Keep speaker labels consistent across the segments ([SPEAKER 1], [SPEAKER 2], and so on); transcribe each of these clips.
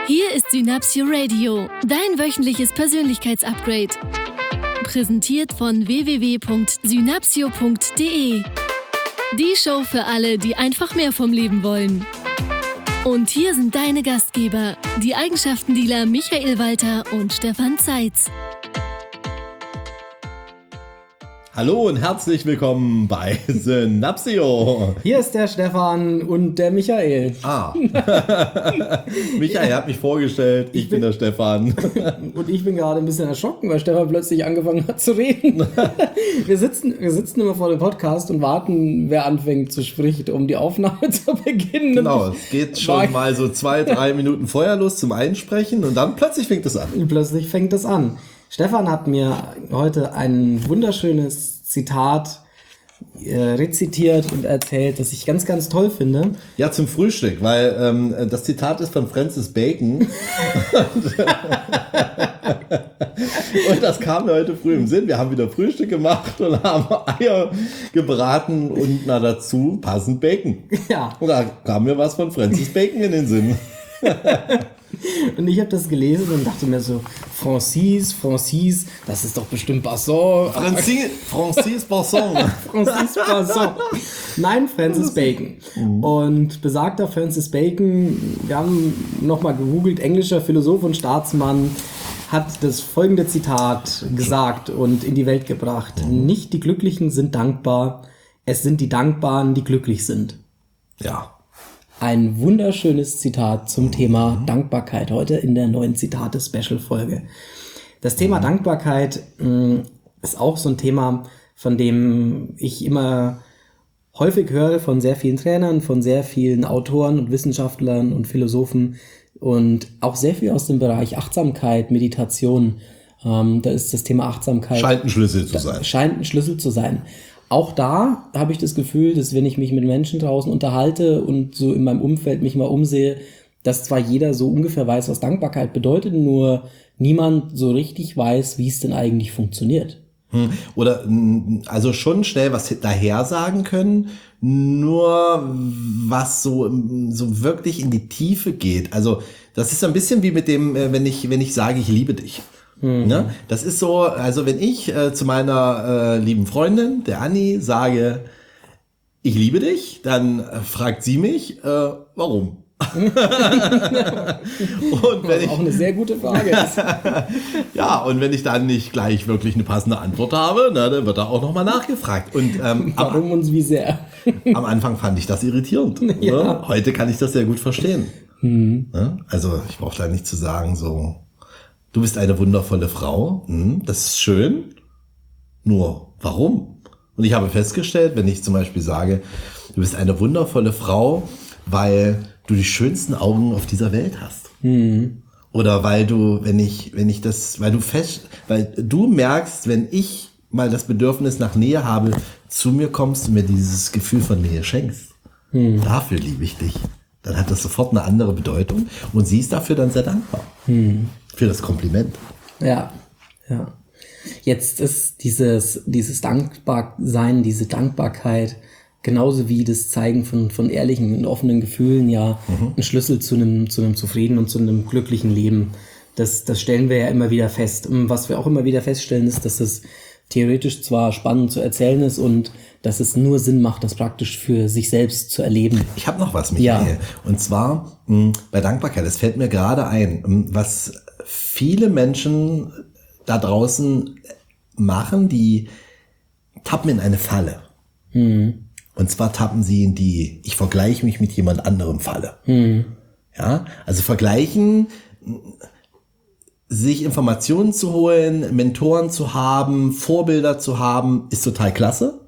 [SPEAKER 1] Hier ist Synapsio Radio, dein wöchentliches Persönlichkeitsupgrade. Präsentiert von www.synapsio.de. Die Show für alle, die einfach mehr vom Leben wollen. Und hier sind deine Gastgeber, die Eigenschaftendealer Michael Walter und Stefan Zeitz.
[SPEAKER 2] Hallo und herzlich willkommen bei Synapsio.
[SPEAKER 3] Hier ist der Stefan und der Michael.
[SPEAKER 2] Michael hat mich vorgestellt, ich bin der Stefan.
[SPEAKER 3] Und ich bin gerade ein bisschen erschrocken, weil Stefan plötzlich angefangen hat zu reden. Wir sitzen immer vor dem Podcast und warten, wer anfängt zu sprechen, um die Aufnahme zu beginnen.
[SPEAKER 2] Genau, es geht schon mal so 2-3 Minuten vorher los zum Einsprechen und dann plötzlich fängt es an.
[SPEAKER 3] Stefan hat mir heute ein wunderschönes Zitat rezitiert und erzählt, das ich ganz, ganz toll finde.
[SPEAKER 2] Ja, zum Frühstück, weil das Zitat ist von Francis Bacon. Und das kam mir heute früh im Sinn. Wir haben wieder Frühstück gemacht und haben Eier gebraten und dazu passend Bacon.
[SPEAKER 3] Ja.
[SPEAKER 2] Und da kam mir was von Francis Bacon in den Sinn.
[SPEAKER 3] Und ich habe das gelesen und dachte mir so, Francis, das ist doch bestimmt Basson.
[SPEAKER 2] Francis Basson.
[SPEAKER 3] Francis Basson. Nein, Francis Bacon. Und besagter Francis Bacon, wir haben nochmal gegoogelt, englischer Philosoph und Staatsmann, hat das folgende Zitat gesagt und in die Welt gebracht. Nicht die Glücklichen sind dankbar, es sind die Dankbaren, die glücklich sind.
[SPEAKER 2] Ja.
[SPEAKER 3] Ein wunderschönes Zitat zum Thema Dankbarkeit heute in der neuen Zitate-Special-Folge. Das Thema Dankbarkeit ist auch so ein Thema, von dem ich immer häufig höre von sehr vielen Trainern, von sehr vielen Autoren und Wissenschaftlern und Philosophen und auch sehr viel aus dem Bereich Achtsamkeit, Meditation. Da ist das Thema Achtsamkeit.
[SPEAKER 2] Scheint ein Schlüssel zu sein. Auch da habe ich das Gefühl, dass wenn ich mich mit Menschen draußen unterhalte und so in meinem Umfeld mich mal umsehe, dass zwar jeder so ungefähr weiß, was Dankbarkeit bedeutet, nur niemand so richtig weiß, wie es denn eigentlich funktioniert. Oder also schon schnell was daher sagen können, nur was so wirklich in die Tiefe geht. Also das ist so ein bisschen wie mit dem, wenn ich sage, ich liebe dich. Ne? Das ist so, also wenn ich zu meiner lieben Freundin, der Anni, sage, ich liebe dich, dann fragt sie mich, warum?
[SPEAKER 3] Und wenn auch eine sehr gute Frage ist.
[SPEAKER 2] Ja, und wenn ich dann nicht gleich wirklich eine passende Antwort habe, dann wird da auch nochmal nachgefragt. Und
[SPEAKER 3] warum und wie sehr?
[SPEAKER 2] Am Anfang fand ich das irritierend.
[SPEAKER 3] Ja.
[SPEAKER 2] Ne? Heute kann ich das sehr gut verstehen. Ne? Also ich brauche da nicht zu sagen, so, du bist eine wundervolle Frau, das ist schön, nur warum? Und ich habe festgestellt, wenn ich zum Beispiel sage, du bist eine wundervolle Frau, weil du die schönsten Augen auf dieser Welt hast. Oder weil du, weil du merkst, wenn ich mal das Bedürfnis nach Nähe habe, zu mir kommst und mir dieses Gefühl von Nähe schenkst. Dafür liebe ich dich. Dann hat das sofort eine andere Bedeutung und sie ist dafür dann sehr dankbar. Für das Kompliment.
[SPEAKER 3] Ja. Jetzt ist dieses Dankbarsein, diese Dankbarkeit, genauso wie das Zeigen von ehrlichen und offenen Gefühlen ja ein Schlüssel zu einem zufriedenen und zu einem glücklichen Leben. Das stellen wir ja immer wieder fest. Was wir auch immer wieder feststellen, ist, dass es theoretisch zwar spannend zu erzählen ist und dass es nur Sinn macht, das praktisch für sich selbst zu erleben.
[SPEAKER 2] Ich habe noch was, Michael. Ja. Und zwar bei Dankbarkeit, das fällt mir gerade ein, was viele Menschen da draußen machen, die tappen in eine Falle. Und zwar tappen sie in die, ich vergleiche mich mit jemand anderem Falle. Ja, also vergleichen, sich Informationen zu holen, Mentoren zu haben, Vorbilder zu haben, ist total klasse.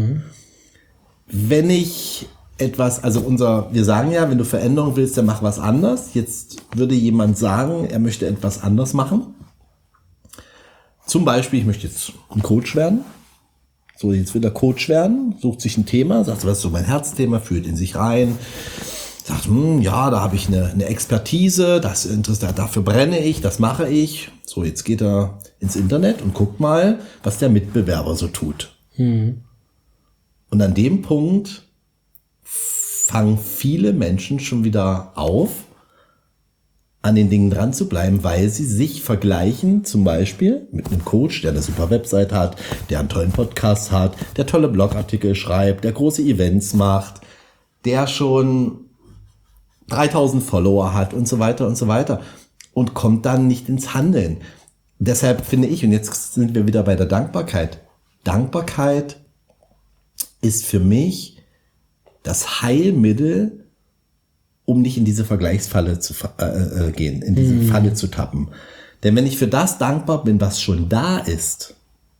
[SPEAKER 2] Wenn ich etwas, also wir sagen ja, wenn du Veränderung willst, dann mach was anders. Jetzt würde jemand sagen, er möchte etwas anders machen. Zum Beispiel, ich möchte jetzt ein Coach werden. So, jetzt will er Coach werden, sucht sich ein Thema, sagt, was ist so mein Herzthema, fühlt in sich rein, sagt, ja, da habe ich eine Expertise, das interessiert, dafür brenne ich, das mache ich. So, jetzt geht er ins Internet und guckt mal, was der Mitbewerber so tut. Und an dem Punkt fangen viele Menschen schon wieder auf,
[SPEAKER 4] an den Dingen dran zu bleiben, weil sie sich vergleichen, zum Beispiel mit einem Coach, der eine super Website hat, der einen tollen Podcast hat, der tolle Blogartikel schreibt, der große Events macht, der schon 3000 Follower hat und so weiter und kommt dann nicht ins Handeln. Deshalb finde ich, und jetzt sind wir wieder bei der Dankbarkeit. Dankbarkeit ist für mich das Heilmittel, um nicht in diese Vergleichsfalle zu gehen, in diese Falle zu tappen. Denn wenn ich für das dankbar bin, was schon da ist,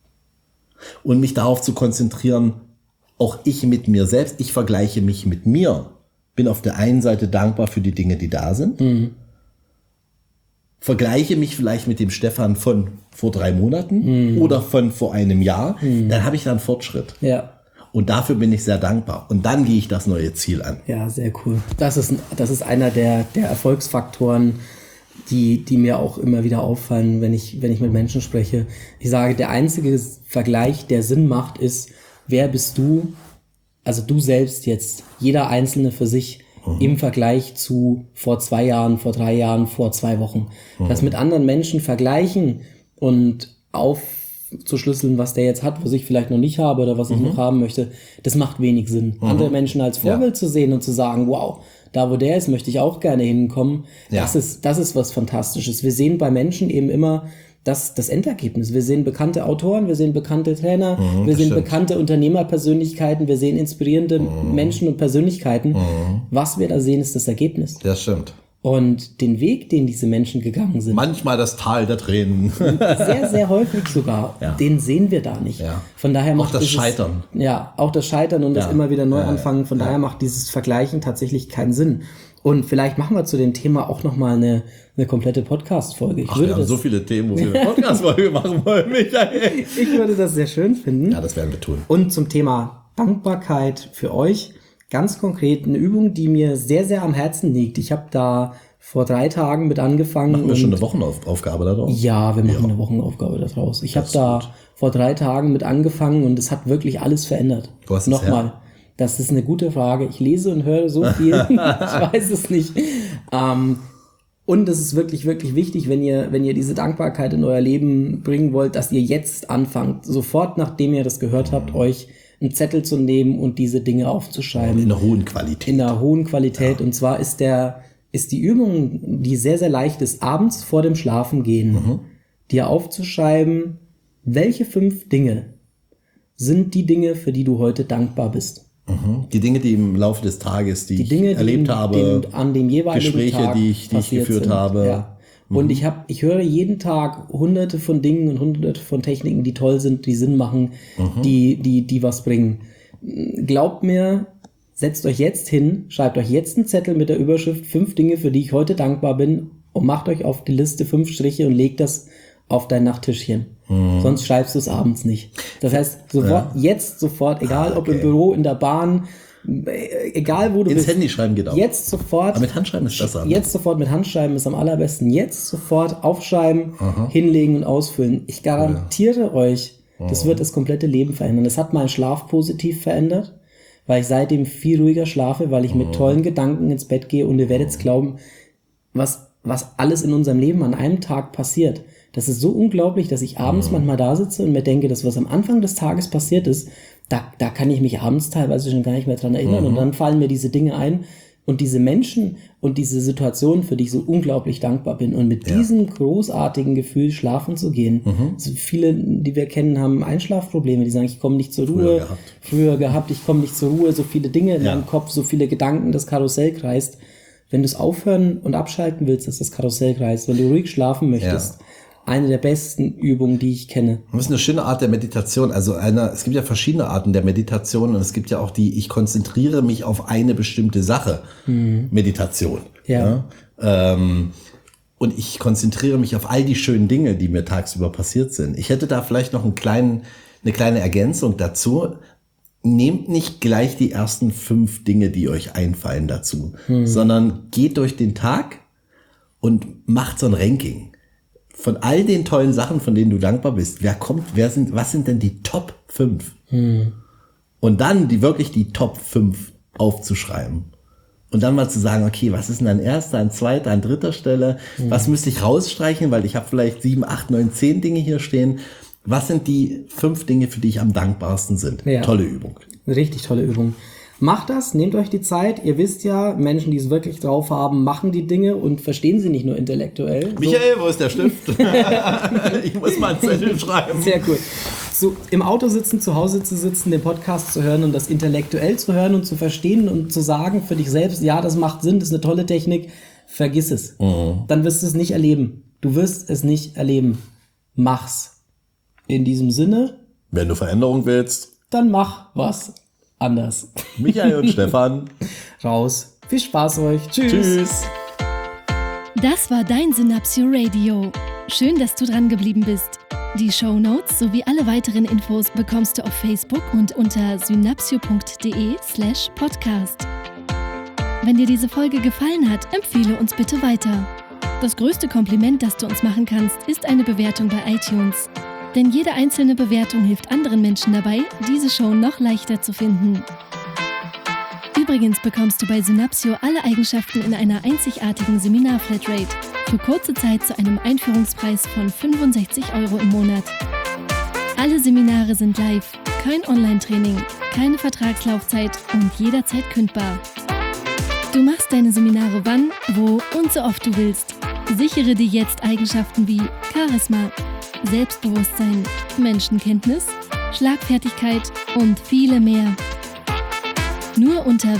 [SPEAKER 4] und mich darauf zu konzentrieren, auch ich mit mir selbst, ich vergleiche mich mit mir, bin auf der einen Seite dankbar für die Dinge, die da sind, vergleiche mich vielleicht mit dem Stefan von vor 3 Monaten oder von vor einem Jahr, dann habe ich da einen Fortschritt.
[SPEAKER 2] Ja.
[SPEAKER 4] Und dafür bin ich sehr dankbar. Und dann gehe ich das neue Ziel an.
[SPEAKER 2] Ja, sehr cool. Das ist einer der Erfolgsfaktoren, die mir auch immer wieder auffallen, wenn ich mit Menschen spreche. Ich sage, der einzige Vergleich, der Sinn macht, ist, wer bist du, also du selbst jetzt, jeder Einzelne für sich, im Vergleich zu vor 2 Jahren, vor 3 Jahren, vor 2 Wochen. Das mit anderen Menschen vergleichen und aufzuschlüsseln, was der jetzt hat, was ich vielleicht noch nicht habe oder was ich noch haben möchte, das macht wenig Sinn. Andere Menschen als Vorbild zu sehen und zu sagen, wow, da wo der ist, möchte ich auch gerne hinkommen. Ja. Das ist was Fantastisches. Wir sehen bei Menschen eben immer das Endergebnis. Wir sehen bekannte Autoren, wir sehen bekannte Trainer, wir sehen bekannte Unternehmerpersönlichkeiten, wir sehen inspirierende Menschen und Persönlichkeiten. Was wir da sehen, ist das Ergebnis.
[SPEAKER 4] Das stimmt.
[SPEAKER 2] Und den Weg, den diese Menschen gegangen sind.
[SPEAKER 4] Manchmal das Tal der Tränen.
[SPEAKER 2] Sehr, sehr häufig sogar.
[SPEAKER 4] Ja.
[SPEAKER 2] Den sehen wir da nicht.
[SPEAKER 4] Ja.
[SPEAKER 2] Von daher macht
[SPEAKER 4] auch das Scheitern.
[SPEAKER 2] Ja, auch das Scheitern und das immer wieder neu anfangen. Von daher macht dieses Vergleichen tatsächlich keinen Sinn. Und vielleicht machen wir zu dem Thema auch nochmal eine komplette Podcast-Folge.
[SPEAKER 4] Wir haben so viele Themen, wo wir eine Podcast-Folge machen wollen, Michael.
[SPEAKER 2] Ich würde das sehr schön finden.
[SPEAKER 4] Ja, das werden wir tun.
[SPEAKER 2] Und zum Thema Dankbarkeit für euch, ganz konkret eine Übung, die mir sehr, sehr am Herzen liegt. Ich habe da vor 3 Tagen mit angefangen.
[SPEAKER 4] Machen wir schon eine Wochenaufgabe daraus?
[SPEAKER 2] Ja, wir machen eine Wochenaufgabe daraus. Ich habe da vor 3 Tagen mit angefangen und es hat wirklich alles verändert.
[SPEAKER 4] Wo hast du
[SPEAKER 2] Nochmal. Das ist eine gute Frage. Ich lese und höre so viel. Ich weiß es nicht. Und es ist wirklich, wirklich wichtig, wenn ihr diese Dankbarkeit in euer Leben bringen wollt, dass ihr jetzt anfangt, sofort nachdem ihr das gehört habt, euch einen Zettel zu nehmen und diese Dinge aufzuschreiben.
[SPEAKER 4] In einer hohen Qualität.
[SPEAKER 2] In einer hohen Qualität. Und zwar ist die Übung, die sehr, sehr leicht ist, abends vor dem Schlafengehen, dir aufzuschreiben, welche 5 Dinge sind die Dinge, für die du heute dankbar bist.
[SPEAKER 4] Die Dinge, die im Laufe des Tages, die
[SPEAKER 2] Dinge,
[SPEAKER 4] ich erlebt habe,
[SPEAKER 2] an dem jeweiligen
[SPEAKER 4] Gespräche,
[SPEAKER 2] Tag
[SPEAKER 4] die ich geführt
[SPEAKER 2] sind.
[SPEAKER 4] habe.
[SPEAKER 2] Ja. Und ich höre jeden Tag hunderte von Dingen und hunderte von Techniken, die toll sind, die Sinn machen, die was bringen. Glaubt mir, setzt euch jetzt hin, schreibt euch jetzt einen Zettel mit der Überschrift 5 Dinge, für die ich heute dankbar bin und macht euch auf die Liste 5 Striche und legt das auf dein Nachttischchen. Sonst schreibst du es abends nicht. Das heißt, sofort, egal ob im Büro, in der Bahn, egal wo du bist.
[SPEAKER 4] Ins Handy schreiben geht auch.
[SPEAKER 2] Jetzt sofort.
[SPEAKER 4] Aber mit Handschreiben ist besser.
[SPEAKER 2] Jetzt sofort mit Handschreiben ist am allerbesten. Jetzt sofort aufschreiben, hinlegen und ausfüllen. Ich garantiere euch, das wird das komplette Leben verändern. Das hat meinen Schlaf positiv verändert, weil ich seitdem viel ruhiger schlafe, weil ich mit tollen Gedanken ins Bett gehe und ihr werdet es glauben, was alles in unserem Leben an einem Tag passiert. Das ist so unglaublich, dass ich abends manchmal da sitze und mir denke, das, was am Anfang des Tages passiert ist, da kann ich mich abends teilweise schon gar nicht mehr dran erinnern. Und dann fallen mir diese Dinge ein und diese Menschen und diese Situationen, für die ich so unglaublich dankbar bin. Und mit diesem großartigen Gefühl schlafen zu gehen. Also viele, die wir kennen, haben Einschlafprobleme. Die sagen, ich komme nicht zur Ruhe. Früher gehabt, ich komme nicht zur Ruhe. So viele Dinge in meinem Kopf, so viele Gedanken, das Karussell kreist. Wenn du es aufhören und abschalten willst, dass das Karussell kreist, wenn du ruhig schlafen möchtest, eine der besten Übungen, die ich kenne.
[SPEAKER 4] Das ist eine schöne Art der Meditation. Also es gibt ja verschiedene Arten der Meditation und es gibt ja auch ich konzentriere mich auf eine bestimmte Sache. Meditation. Ja. Und ich konzentriere mich auf all die schönen Dinge, die mir tagsüber passiert sind. Ich hätte da vielleicht noch eine kleine Ergänzung dazu. Nehmt nicht gleich die ersten 5 Dinge, die euch einfallen dazu, sondern geht durch den Tag und macht so ein Ranking. Von all den tollen Sachen, von denen du dankbar bist, was sind denn die Top 5? Und dann wirklich die Top 5 aufzuschreiben. Und dann mal zu sagen, okay, was ist denn an erster, an zweiter, an dritter Stelle? Was müsste ich rausstreichen, weil ich habe vielleicht 7, 8, 9, 10 Dinge hier stehen. Was sind die 5 Dinge, für die ich am dankbarsten sind?
[SPEAKER 3] Ja.
[SPEAKER 4] Tolle Übung.
[SPEAKER 3] Richtig tolle Übung. Macht das, nehmt euch die Zeit. Ihr wisst ja, Menschen, die es wirklich drauf haben, machen die Dinge und verstehen sie nicht nur intellektuell.
[SPEAKER 4] Michael, wo ist der Stift? Ich muss mal einen Zettel schreiben.
[SPEAKER 3] Sehr cool. So im Auto sitzen, zu Hause zu sitzen, den Podcast zu hören und das intellektuell zu hören und zu verstehen und zu sagen für dich selbst, ja, das macht Sinn, das ist eine tolle Technik, vergiss es. Dann wirst du es nicht erleben. Du wirst es nicht erleben. Mach's. In diesem Sinne.
[SPEAKER 4] Wenn du Veränderung willst,
[SPEAKER 3] dann mach was anders.
[SPEAKER 4] Michael und Stefan.
[SPEAKER 3] Raus. Viel Spaß euch. Tschüss.
[SPEAKER 4] Tschüss.
[SPEAKER 1] Das war dein Synapsio Radio. Schön, dass du dran geblieben bist. Die Shownotes sowie alle weiteren Infos bekommst du auf Facebook und unter synapsio.de/podcast. Wenn dir diese Folge gefallen hat, empfehle uns bitte weiter. Das größte Kompliment, das du uns machen kannst, ist eine Bewertung bei iTunes. Denn jede einzelne Bewertung hilft anderen Menschen dabei, diese Show noch leichter zu finden. Übrigens bekommst du bei Synapsio alle Eigenschaften in einer einzigartigen Seminar-Flatrate für kurze Zeit zu einem Einführungspreis von 65 € im Monat. Alle Seminare sind live, kein Online-Training, keine Vertragslaufzeit und jederzeit kündbar. Du machst deine Seminare wann, wo und so oft du willst. Sichere dir jetzt Eigenschaften wie Charisma, Selbstbewusstsein, Menschenkenntnis, Schlagfertigkeit und viele mehr. Nur unter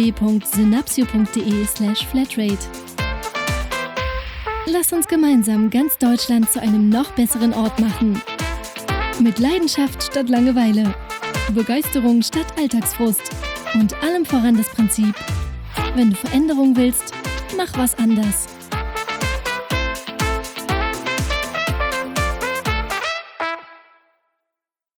[SPEAKER 1] www.synapsio.de/flatrate. Lass uns gemeinsam ganz Deutschland zu einem noch besseren Ort machen. Mit Leidenschaft statt Langeweile, Begeisterung statt Alltagsfrust und allem voran das Prinzip: wenn du Veränderung willst, mach was anders.